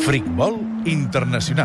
Futbol internacional.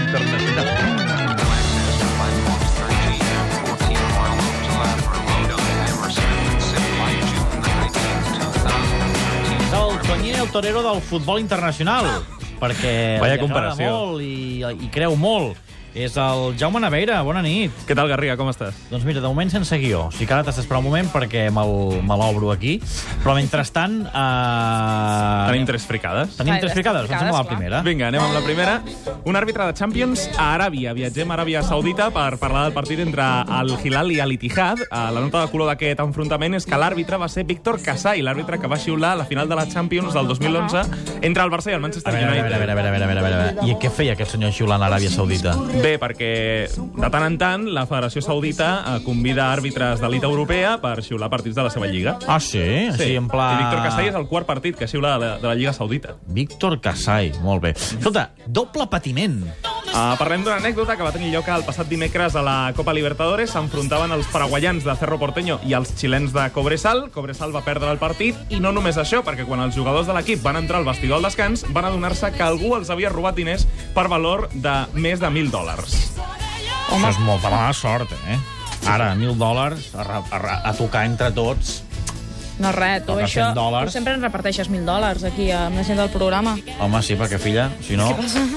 És el Toñé, el torero del futbol internacional, perquè Vaya li agrada comparació. molt i creu molt. És el Jaume Naveira. Bona nit. Què tal, Garriga, com estàs? Doncs mira, de moment sense guió. O sigui que ara t'has d'esperar un moment perquè me l'obro aquí. Però mentrestant... Tenim tres fricades. Tenim tres fricades. Doncs anem a la clar. primera. Vinga, anem amb la primera. Un àrbitre de Champions a Aràbia. Viatgem a Aràbia Saudita per parlar del partit entre el Hilal i l'Ittihad. La nota de color d'aquest enfrontament és que l'àrbitre va ser Víctor Kasai, l'àrbitre que va xiular la final de la Champions del 2011 entre el Barça i el Manchester A United. veure. I què feia aquest senyor xiulant a Aràbia Saudita? Bé, perquè de tant en tant la Federació Saudita convida àrbitres d'elit europea per xiular partits de la seva lliga. Ah, sí? Així en pla... I Víctor Kasai és el quart partit que xiula de la Lliga Saudita. Víctor Kasai, molt bé. Escolta, doble patiment. Parlem d'una anècdota que va tenir lloc el passat dimecres a la Copa Libertadores. S'enfrontaven els paraguaians de Cerro Porteño i els xilens de Cobresal. Cobresal va perdre el partit i no només això, perquè quan els jugadors de l'equip van entrar al vestidor al descans van adonar-se que algú els havia robat diners per valor de més de $1.000. Home, això és molta mala sort, eh? Ara, $1.000 a tocar entre tots. No, res, tu Toca això... $100. Tu sempre ens reparteixes $1.000 aquí amb la gent del programa. Home, sí, perquè, filla, si no...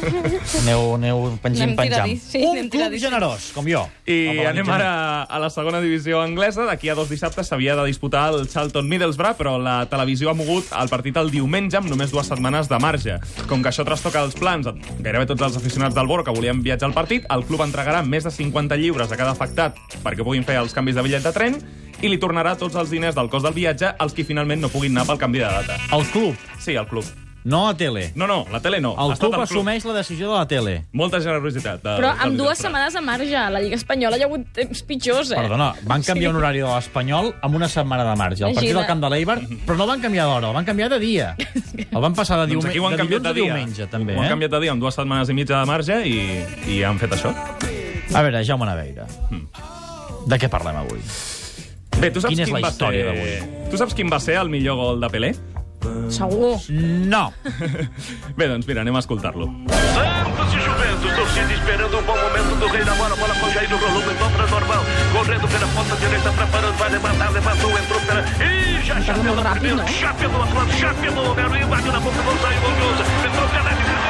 Aneu penjant. Anem tiradís, sí, Un anem club tiradís. generós, com jo. I anem ara a la segona divisió anglesa. D'aquí a 2 dissabtes s'havia de disputar el Charlton Middlesbrough, però la televisió ha mogut el partit el diumenge amb només 2 setmanes de marge. Com que això trastoca els plans de gairebé tots els aficionats del Boro que volien viatjar al partit, el club entregarà més de 50 lliures a cada afectat perquè puguin fer els canvis de bitllet de tren i li tornarà tots els diners del cost del viatge als qui finalment no puguin anar pel canvi de data. El club, Sí, el club. no la tele. No, la tele no. El Ha estat club assumeix la decisió de la tele. Molta generositat. Però amb 2 setmanes de marge, a la Lliga Espanyola hi ha hagut temps pitjors, eh? Perdona, van canviar un horari de l'Espanyol amb una setmana de marge. El partit del Imagina't. camp de l'Eibar, però no el van canviar d'hora, el van canviar de dia. El van passar de, Doncs aquí ho han de canviat dilluns a de dia. diumenge, també, Ho han eh? canviat de dia amb 2 setmanes i mitja de marge i han fet això. A veure, Jaume Naveira, de què parlem avui? Bé, tu saps Quina és quin la va història ser... Tu saps quin va ser el millor gol de Pelé? Segur. No. Bé, doncs mira, anem a escoltar-lo. Santos e Juventus, torcida esperando um bom momento do rei da bola, bola com Jair no volume, dobra normal, correndo pela ponta direita, preparando, vai levantar, levantou, entrou pela... Ih, já pelo rápido, primeiro, não? já pelo outro lado, já pelo Melo, invadiu na boca, não saiu, Gonçalves, entrou pela...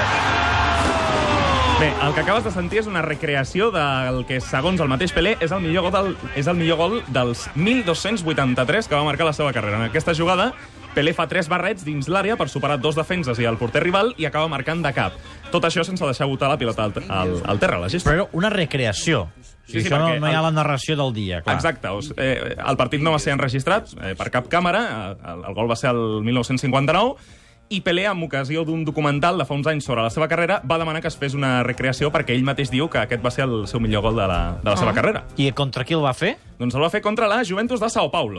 Bé, el que acabes de sentir és una recreació del que, segons el mateix Pelé, és el millor gol dels 1.283 que va marcar la seva carrera. En aquesta jugada, Pelé fa 3 barrets dins l'àrea per superar 2 defenses i el porter rival i acaba marcant de cap. Tot això sense deixar botar la pilota al terra, a la gespa. Però era una recreació. Sí, Això perquè no hi ha la narració del dia, clar. Exacte. El partit no va ser enregistrat per cap càmera. El gol va ser el 1959. I Pelé, en ocasió d'un documental de fa uns anys sobre la seva carrera, va demanar que es fes una recreació perquè ell mateix diu que aquest va ser el seu millor gol de la seva carrera. I contra qui el va fer? Doncs el va fer contra la Juventus de Sao Paulo.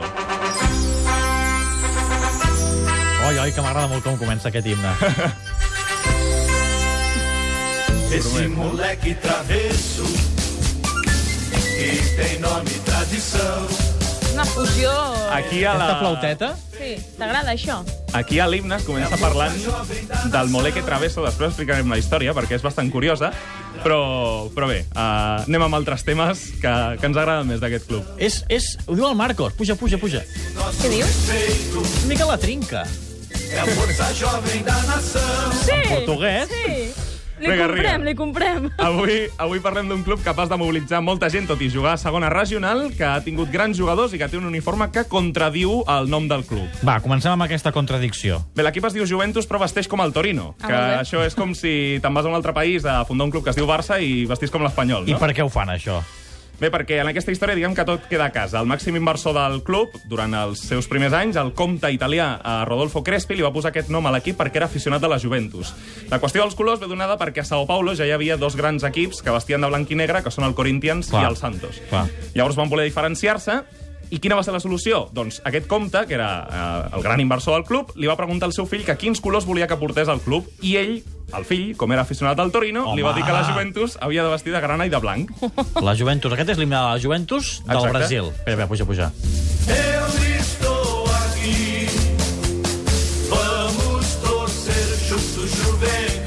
Oi, que m'agrada molt com comença aquest himne. Esse moleque travesso que tem nome e tradição. Una fusió... Aquí a Aquesta flauteta? Sí, t'agrada això? Aquí a l'himne es comença parlant del Moleque Travesso, després explicarem la història, perquè és bastant curiosa, però bé, anem amb altres temes que ens agraden més d'aquest club. Ho diu el Marcos. Puja. Què dius? Una mica la trinca. É a força jovem da nação. Sí! portuguès? Sí! Vinga, Li comprem. Avui parlem d'un club capaç de mobilitzar molta gent, tot i jugar a segona regional, que ha tingut grans jugadors i que té un uniforme que contradiu el nom del club. Va, comencem amb aquesta contradicció. Bé, l'equip es diu Juventus, però vesteix com el Torino. Ah, Que molt bé. això és com si te'n vas a un altre país a fundar un club que es diu Barça i vestís com l'Espanyol, no? I per què ho fan, això? Bé, perquè en aquesta història diguem que tot queda a casa. El màxim inversor del club, durant els seus primers anys, el comte italià Rodolfo Crespi, li va posar aquest nom a l'equip perquè era aficionat de la Juventus. La qüestió dels colors ve donada perquè a Sao Paulo ja hi havia 2 grans equips que vestien de blanc i negre, que són el Corinthians i el Santos. Clar. Llavors van voler diferenciar-se. I quina va ser la solució? Doncs aquest comte, que era el gran inversor del club, li va preguntar al seu fill que quins colors volia que portés al club, i ell, el fill, com era aficionat al Torino, li va dir que la Juventus havia de vestir de grana i de blanc. La Juventus. Aquest és l'himne de la Juventus del Exacte. Brasil. Espera, puja. Eu estou aqui. Vamos torcer juntos, Juventus e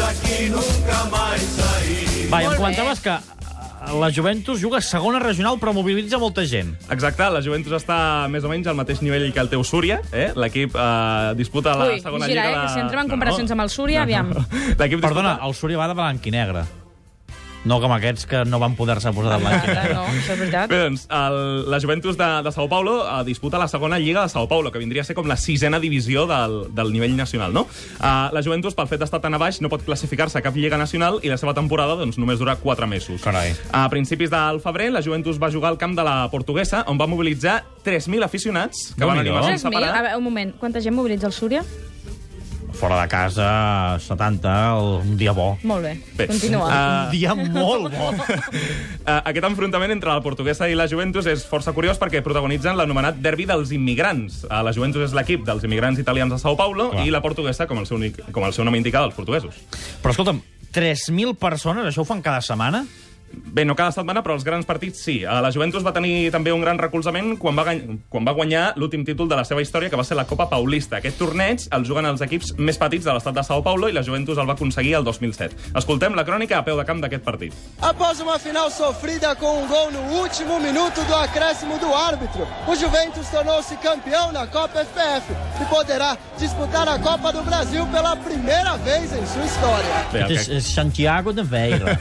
daqui nunca mais sair. Va, i em Molt bé. comentaves que la Juventus juga a segona regional però mobilitza molta gent. Exacte, la Juventus està més o menys al mateix nivell que el teu Súria. L'equip disputa la Ui, segona vigila, lliga. que si entrem en comparacions amb el Súria, aviam. L'equip Perdona, disputa... el Súria va de blanc i negre. No com aquests que no van poder-se posar de blanc i negre. No, això és veritat. Bé, doncs, la Juventus de Sao Paulo disputa la segona lliga de Sao Paulo, que vindria a ser com la 6ª divisió del nivell nacional, no? La Juventus, pel fet d'estar tan a baix, no pot classificar-se a cap lliga nacional i la seva temporada doncs, només dura 4 mesos. Carai. A principis del febrer, la Juventus va jugar al camp de la Portuguesa, on va mobilitzar 3.000 aficionats que van Déu-n'hi-do. animar sense 3.000? parar. A veure, un moment. Quanta gent mobilitza el Súria? Fora de casa, 70, un dia bo. Molt bé. Bé, Continua. Un dia molt bo. Aquest enfrontament entre la Portuguesa i la Juventus és força curiós perquè protagonitzen l'anomenat derbi dels immigrants. La Juventus és l'equip dels immigrants italians de Sao Paulo Clar. i la Portuguesa, com el seu nom indica, dels portuguesos. Però escolta'm, 3.000 persones, això ho fan cada setmana? Bé, no cada setmana, però els grans partits sí. La Juventus va tenir també un gran recolzament quan va guanyar l'últim títol de la seva història, que va ser la Copa Paulista. Aquest torneig el juguen els equips més petits de l'estat de Sao Paulo i la Juventus el va aconseguir el 2007. Escoltem la crònica a peu de camp d'aquest partit. Após uma final sofrida com gol no último minuto do acréscimo do árbitro, o Juventus tornou-se campeão na Copa FPF e poderá disputar a Copa do Brasil pela primeira vez em sua história. Bé, És Santiago de Veira.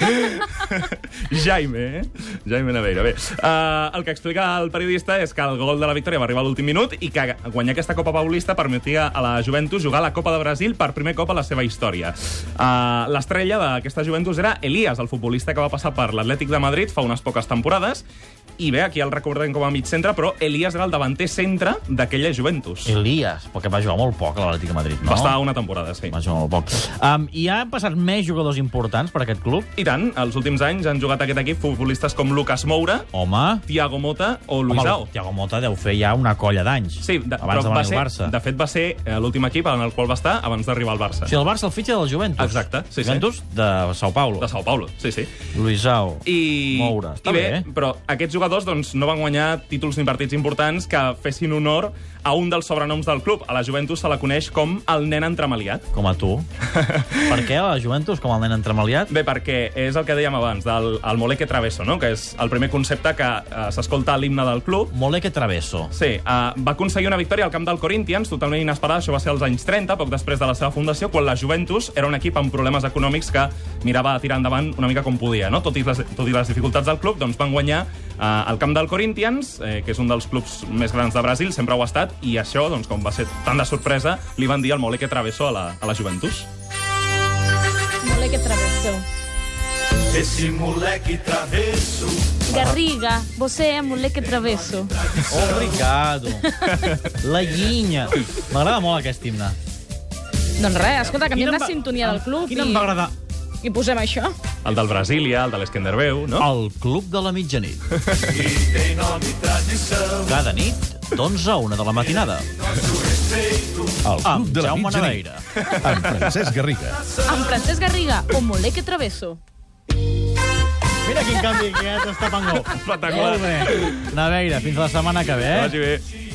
Jaime Naveira. Bé, el que explica el periodista és que el gol de la victòria va arribar a l'últim minut i que guanyar aquesta Copa Paulista permetia a la Juventus jugar a la Copa de Brasil per primer cop a la seva història. L'estrella d'aquesta Juventus era Elías, el futbolista que va passar per l'Atlètic de Madrid fa unes poques temporades. I bé, aquí el recordem com a mig centre, però Elías era el davanter centre d'aquella Juventus. Elias, perquè va jugar molt poc a l'Atlètic de Madrid, no? Va estar una temporada, sí. Va jugar molt poc. I han passat més jugadors importants per aquest club? I tant, els últims anys han jugat a aquest equip futbolistes com Lucas Moura, Home, Thiago Mota o Luisao. el Thiago Mota deu fer ja una colla d'anys. Sí, abans de venir al Barça. De fet, va ser l'últim equip en el qual va estar abans d'arribar al Barça. O sigui, el Barça el fitxa del Juventus. Exacte, sí, sí. Juventus de Sao Paulo. De Sao Paulo, sí, sí. Luisao, I, Moura. Està i bé, bé. però aquests jugadors doncs, no van guanyar títols ni partits importants que fessin honor a un dels sobrenoms del club. A la Juventus se la coneix com el nen entremaliat. Com a tu. Per què a la Juventus com el nen entremaliat? Bé, perquè és el que dèiem abans, del Mole que Travesso, no? Que és el primer concepte que s'escolta a l'himne del club. Mole que travesso. Sí, va aconseguir una victòria al camp del Corinthians, totalment inesperada, això va ser als anys 30, poc després de la seva fundació, quan la Juventus era un equip amb problemes econòmics que mirava a tirar endavant una mica com podia, no? Tot i les dificultats del club, doncs van guanyar al camp del Corinthians, que és un dels clubs més grans de Brasil, sempre ho ha estat, i això, doncs, com va ser tan de sorpresa, li van dir el Mole que Travesso a la Juventus. Mole que travesso. Esse moleque travesso. Garriga, você é moleque travesso. Obrigado. La llinya. M'agrada molt aquest himne. Doncs res, escolta, canviem Quina de sintonia del club Quina em va agradar? i posem això. El del Brasília, el de l'Eskenderbeu, no? El Club de la Mitjanit. E tem nome e tradição. Cada nit, d'11 a 1 de la matinada. El Club Amb de la Jaume Mitjanit. Naveira. Amb Francesc Garriga. Amb Francesc Garriga o moleque travesso. Mira quin canvi que ja t'està pangó. Espectacular. Molt bé. Naveira, fins la setmana que ve. Que vagi bé.